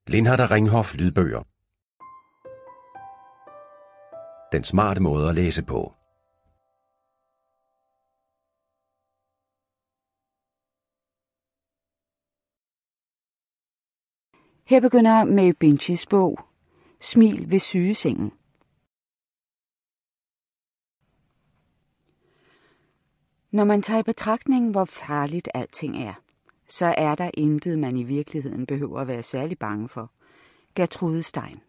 Lindhardt og Ringhof lydbøger. Den smarte måde at læse på. Her begynder Mary Binchys bog, Smil ved sygesengen. Når man tager i betragtning, hvor farligt alting er, så er der intet, man i virkeligheden behøver at være særlig bange for. Gertrude Stein.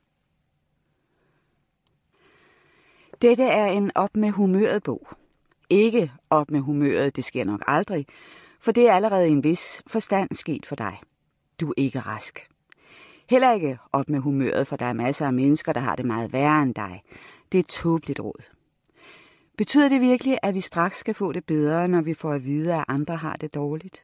Dette er en op med humøret bog. Ikke op med humøret, det sker nok aldrig, for det er allerede en vis forstand sket for dig. Du er ikke rask. Heller ikke op med humøret, for der er masser af mennesker, der har det meget værre end dig. Det er et tåbeligt råd. Betyder det virkelig, at vi straks skal få det bedre, når vi får at vide, at andre har det dårligt?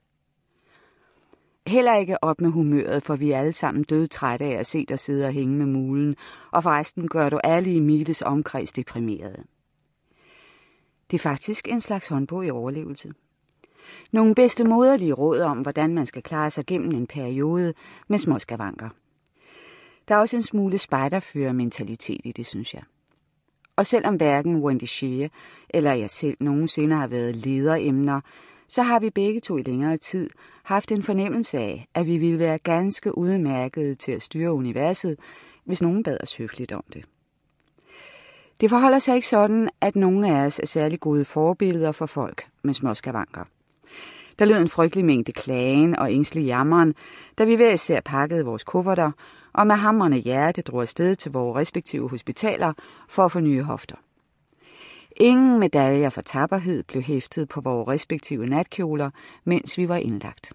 Heller ikke op med humøret, for vi er alle sammen dødtrætte af at se dig sidde og hænge med mulen, og forresten gør du alle i Miles omkreds deprimerede. Det er faktisk en slags håndbog i overlevelse. Nogle bedste moderlige råd om, hvordan man skal klare sig gennem en periode med små skavanker. Der er også en smule spejderfører-mentalitet i det, synes jeg. Og selvom hverken Wendy Shea eller jeg selv nogensinde har været lederemner, så har vi begge to i længere tid haft en fornemmelse af, at vi ville være ganske udmærkede til at styre universet, hvis nogen bad os høfligt om det. Det forholder sig ikke sådan, at nogen af os er særlig gode forbilleder for folk med små skavanker. Der lød en frygtelig mængde klagen og ængstelig jammeren, da vi hver især pakkede vores kufferter, og med hamrende hjerte drog afsted til vores respektive hospitaler for at få nye hofter. Ingen medaljer for tapperhed blev hæftet på vores respektive natkjoler, mens vi var indlagt.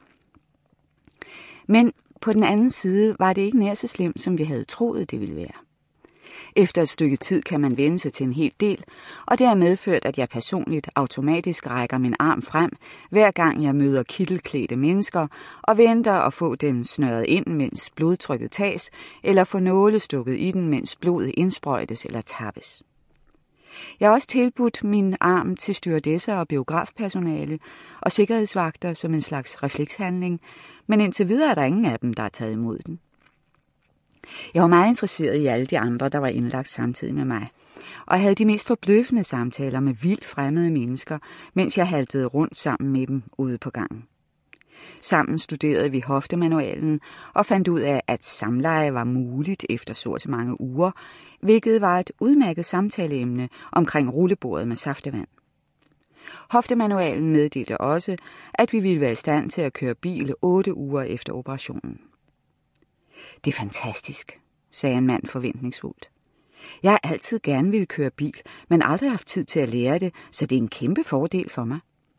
Men på den anden side var det ikke nær så slemt, som vi havde troet, det ville være. Efter et stykke tid kan man vende sig til en hel del, og det har medført, at jeg personligt automatisk rækker min arm frem, hver gang jeg møder kittelklædte mennesker, og venter at få den snøret ind, mens blodtrykket tages, eller få nåle stukket i den, mens blodet indsprøjtes eller tappes. Jeg har også tilbudt min arm til stewardesser og biografpersonale og sikkerhedsvagter som en slags reflekshandling, men indtil videre er der ingen af dem, der har taget imod den. Jeg var meget interesseret i alle de andre, der var indlagt samtidig med mig, og jeg havde de mest forbløffende samtaler med vildt fremmede mennesker, mens jeg haltede rundt sammen med dem ude på gangen. Sammen studerede vi hoftemanualen og fandt ud af, at samleje var muligt efter så og så mange uger, hvilket var et udmærket samtaleemne omkring rullebordet med saftevand. Hoftemanualen meddelte også, at vi ville være i stand til at køre bil 8 uger efter operationen. Det er fantastisk, sagde en mand forventningsfuldt. Jeg har altid gerne ville køre bil, men aldrig haft tid til at lære det, så det er en kæmpe fordel for mig.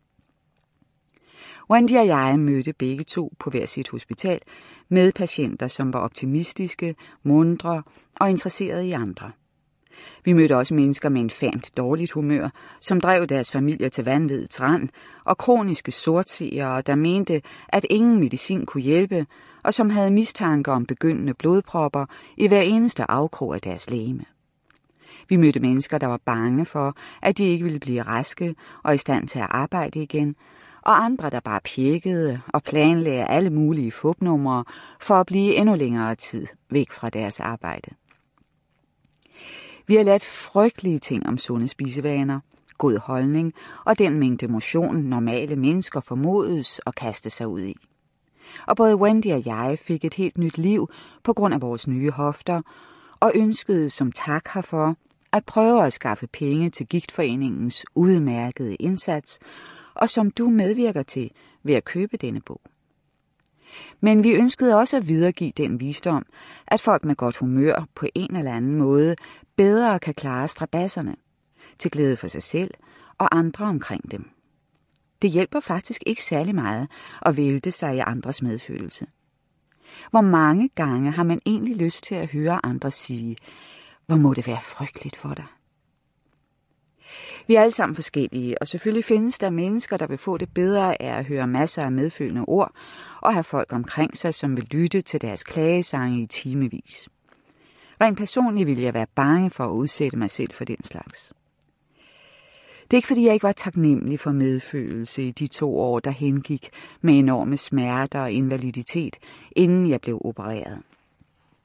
Wendy og jeg mødte begge to på hver sit hospital med patienter, som var optimistiske, muntre og interesserede i andre. Vi mødte også mennesker med infamt dårligt humør, som drev deres familier til vanviddets rand, og kroniske sortseere, der mente, at ingen medicin kunne hjælpe, og som havde mistanker om begyndende blodpropper i hver eneste afkrog af deres legeme. Vi mødte mennesker, der var bange for, at de ikke ville blive raske og i stand til at arbejde igen, og andre, der bare pjekkede og planlagde alle mulige fupnumre for at blive endnu længere tid væk fra deres arbejde. Vi har lært frygtelige ting om sunde spisevaner, god holdning og den mængde motion, normale mennesker formodes at kaste sig ud i. Og både Wendy og jeg fik et helt nyt liv på grund af vores nye hofter, og ønskede som tak herfor at prøve at skaffe penge til Gigtforeningens udmærkede indsats, og som du medvirker til ved at købe denne bog. Men vi ønskede også at videregive den visdom, at folk med godt humør på en eller anden måde bedre kan klare strabadserne, til glæde for sig selv og andre omkring dem. Det hjælper faktisk ikke særlig meget at vælte sig i andres medfølelse. Hvor mange gange har man egentlig lyst til at høre andre sige, hvor må det være frygteligt for dig? Vi er alle sammen forskellige, og selvfølgelig findes der mennesker, der vil få det bedre af at høre masser af medfølende ord, og have folk omkring sig, som vil lytte til deres klagesange i timevis. Rent personligt ville jeg være bange for at udsætte mig selv for den slags. Det er ikke fordi, jeg ikke var taknemmelig for medfølelse i de 2 år, der hengik med enorme smerter og invaliditet, inden jeg blev opereret.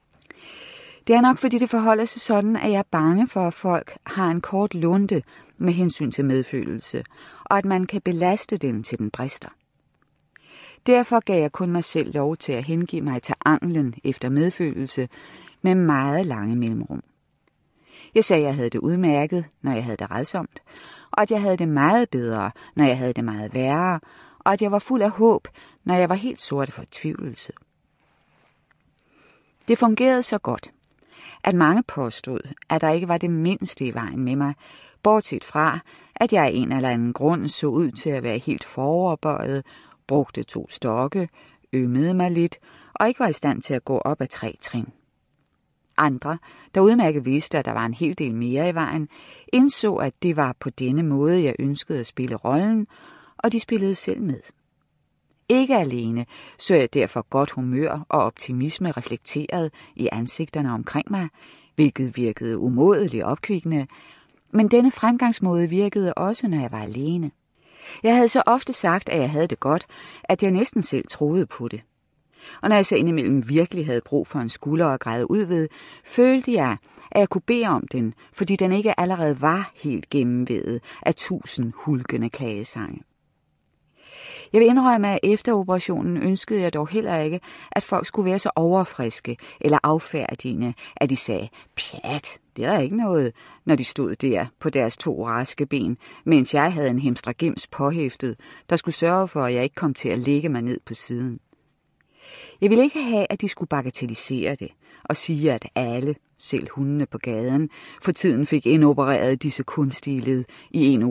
Det er nok, fordi det forholder sig sådan, at jeg er bange for, at folk har en kort lunte med hensyn til medfølelse, og at man kan belaste den til den brister. Derfor gav jeg kun mig selv lov til at hengive mig til anglen efter medfølelse med meget lange mellemrum. Jeg sagde, at jeg havde det udmærket, når jeg havde det rædsomt, og at jeg havde det meget bedre, når jeg havde det meget værre, og at jeg var fuld af håb, når jeg var helt sort af fortvivlelse. Det fungerede så godt, at mange påstod, at der ikke var det mindste i vejen med mig, bortset fra, at jeg af en eller anden grund så ud til at være helt foroverbøjet, brugte 2 stokke, ømmede mig lidt og ikke var i stand til at gå op ad 3 trin. Andre, der udmærket vidste, at der var en hel del mere i vejen, indså, at det var på denne måde, jeg ønskede at spille rollen, og de spillede selv med. Ikke alene så jeg derfor godt humør og optimisme reflekteret i ansigterne omkring mig, hvilket virkede umådeligt opkvikkende, men denne fremgangsmåde virkede også, når jeg var alene. Jeg havde så ofte sagt, at jeg havde det godt, at jeg næsten selv troede på det. Og når jeg så indimellem virkelig havde brug for en skulder at græde ud ved, følte jeg, at jeg kunne bede om den, fordi den ikke allerede var helt gennemvædet af 1000 hulkende klagesange. Jeg vil indrømme, at efter operationen ønskede jeg dog heller ikke, at folk skulle være så overfriske eller affærdigende, at de sagde, pjat, det er der ikke noget, når de stod der på deres 2 raske ben, mens jeg havde en hemstragims påhæftet, der skulle sørge for, at jeg ikke kom til at lægge mig ned på siden. Jeg ville ikke have, at de skulle bagatellisere det og sige, at alle, selv hundene på gaden, for tiden fik indopereret disse kunstige led i en